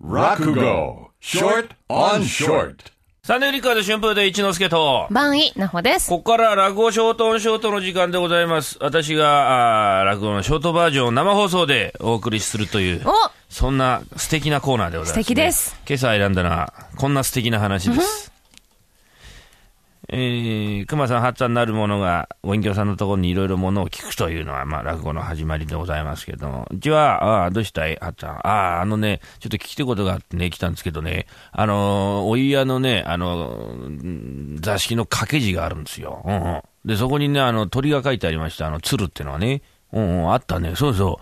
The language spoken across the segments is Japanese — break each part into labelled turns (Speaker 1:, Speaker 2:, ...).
Speaker 1: 落語 Short on Short。
Speaker 2: サンデーリカード春風で一之輔と
Speaker 3: 番井なほです。
Speaker 2: ここから落語ショートオンショートの時間でございます。私が落語のショートバージョンを生放送でお送りするというそんな素敵なコーナーでございます、ね、
Speaker 3: 素敵です。
Speaker 2: 今朝選んだのはこんな素敵な話です。熊さん八さんなるものがご隠居さんのところにいろいろものを聞くというのは、落語の始まりでございますけども、うちはどうしたい八さん、ちょっと聞きたいことがあってね来たんですけどね、お家のね座敷の掛け字があるんですよ、でそこにね鳥が書いてありました。鶴ってのはね、あったね。そうそう。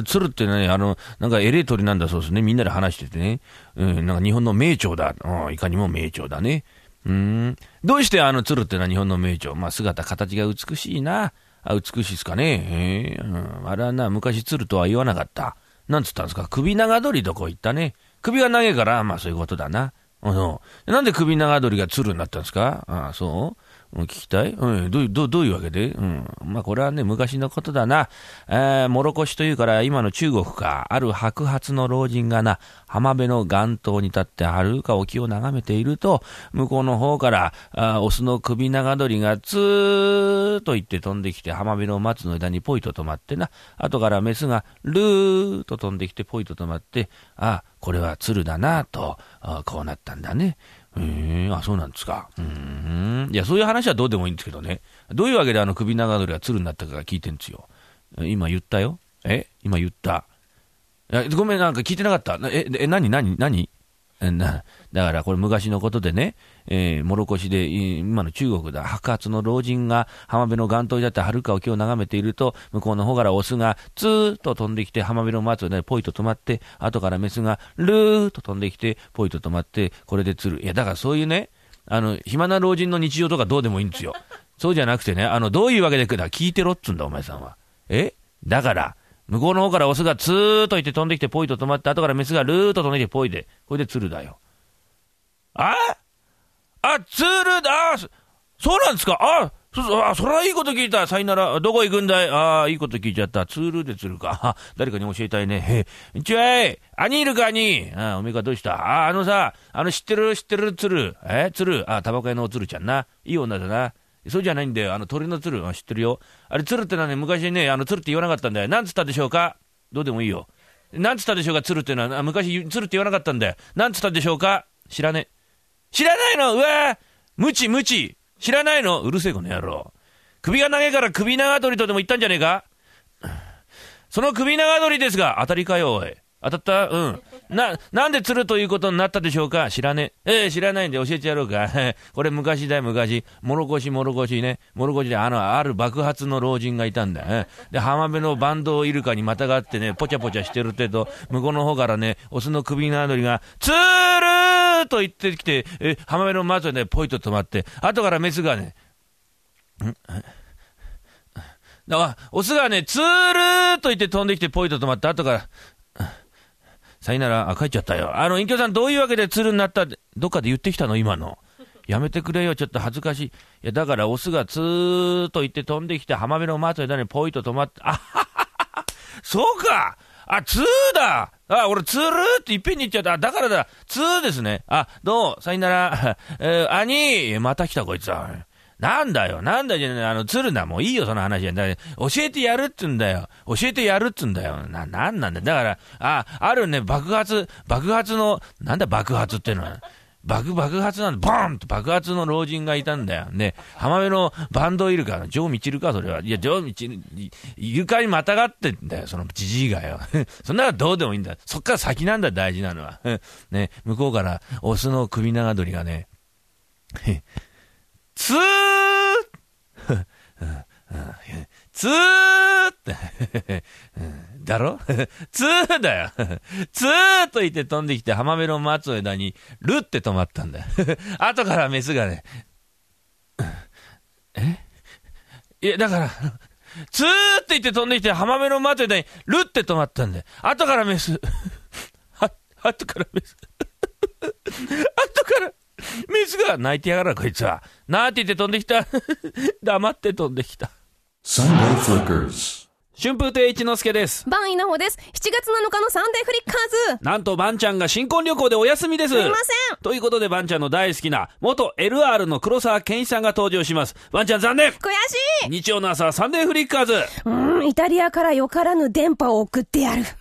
Speaker 2: 鶴ってね、なんかエレ鳥なんだそうですね。みんなで話しててね。なんか日本の名鳥だ。いかにも名鳥だね。どうして鶴ってのは日本の名鳥。姿形が美しいな。美しいですかね。あれはな、昔鶴とは言わなかった。なんつったんですか。首長鳥どこ行ったね。首が長いから、そういうことだな。なんで首長鳥が鶴になったんですか。そう聞きたい、どういうわけで、これはね、昔のことだな。もろこしというから、今の中国か。ある白髪の老人がな、浜辺の岸頭に立ってはるか沖を眺めていると、向こうの方から、オスの首長鳥がツーと言って飛んできて、浜辺の松の枝にポイと止まってな、後からメスがルーと飛んできてポイと止まって、これは鶴だなと、こうなったんだね。そうなんですか。いや、そういう話はどうでもいいんですけどね。どういうわけで首長鳥が鶴になったか聞いてんですよ。今言ったよ。今言った。ごめん、なんか聞いてなかった。何だからこれ昔のことでね、もろこしで、今の中国だ、白髪の老人が浜辺の岸頭に立ってはるか沖を眺めていると、向こうの方からオスがツーッと飛んできて浜辺の松をね、ポイと止まって、後からメスがルーッと飛んできて、ポイと止まって、これで鶴。いや、だからそういうね、暇な老人の日常とかどうでもいいんですよ。そうじゃなくてね、どういうわけで聞いてろっつんだ、お前さんは。だから、向こうの方からオスがツーッと言って飛んできてポイと止まって、後からメスがルーッと飛んできてポイで、これで鶴だよ。鶴だ。そうなんですか。それはいいこと聞いた。さいなら、どこ行くんだい。いいこと聞いちゃった。鶴で鶴か。誰かに教えたいね。兄いるか兄。おめえかどうした。知ってる鶴。鶴。タバコ屋のお鶴ちゃんな。いい女だな。そうじゃないんだよ。鳥の鶴。知ってるよ。鶴ってのはね、昔ね、鶴って言わなかったんだよ。なんつったでしょうか。どうでもいいよ。なんつったでしょうか、鶴ってのは。昔、鶴って言わなかったんだよ。なんつったでしょうか。知らないの。うわー無知。知らないの。うるせえこの野郎。首が長いから首長鳥とでも言ったんじゃねえか。その首長鳥ですが、当たりかよ、おい。当たった？なんで鶴ということになったでしょうか。知らねえ。知らないんで教えてやろうか。これ昔だよ、昔。もろこしね。もろこしである爆発の老人がいたんだ。で、浜辺のバンドイルカにまたがってね、ポチャポチャしてるってと、向こうの方からね、オスの首長鳥が、ツールと言ってきて、浜辺の松でね、ポイと止まって、後からメスがね、オスがね、ツールーと言って飛んできてポイと止まって、後から、さいなら、帰っちゃったよ。隠居さんどういうわけで鶴になったって、どっかで言ってきたの今の。やめてくれよ、ちょっと恥ずかしい。いや、だからオスがツーと言って飛んできて、浜辺の松の枝にポイと止まって、そうかツーだ俺ツールーっていっぺんに言っちゃった。だからだ、ツーですね。どうさいなら、兄、また来たこいつは。なんだよじゃねえ、鶴だ、もういいよ、その話。だ教えてやるっつんだよ。なんなんだ。だから、あるね、爆発の、なんだ爆発ってのは。爆発なんだ、ボーンと爆発の老人がいたんだよ。ね、浜辺のバンドイルカ、ジョーミチルか、それは。いや、ジョーミチル、イルカにまたがってんだよ、そのジジイがよ。そんなのどうでもいいんだ。そっから先なんだ、大事なのは。ね、向こうから、オスの首長鳥がね、ツーツーってだろツーだよツーと言って飛んできて浜辺の松の枝にルって止まったんだよ後からメスがねいやだからツーって言って飛んできて浜辺の松の枝にルって止まったんだよ後からメス後からメスが泣いてやがらこいつはなーって言って飛んできた黙って飛んできた
Speaker 1: Sunday Flickers
Speaker 2: 春風亭一之輔です。
Speaker 3: バンイナホです。7月7日のサンデーフリッカーズ。
Speaker 2: なんとバンちゃんが新婚旅行でお休みです。
Speaker 3: すいません。
Speaker 2: ということでバンちゃんの大好きな元 LR の黒沢健一さんが登場します。バンちゃん残念。
Speaker 3: 悔しい。
Speaker 2: 日曜の朝サンデーフリッカーズ。
Speaker 3: イタリアからよからぬ電波を送ってやる。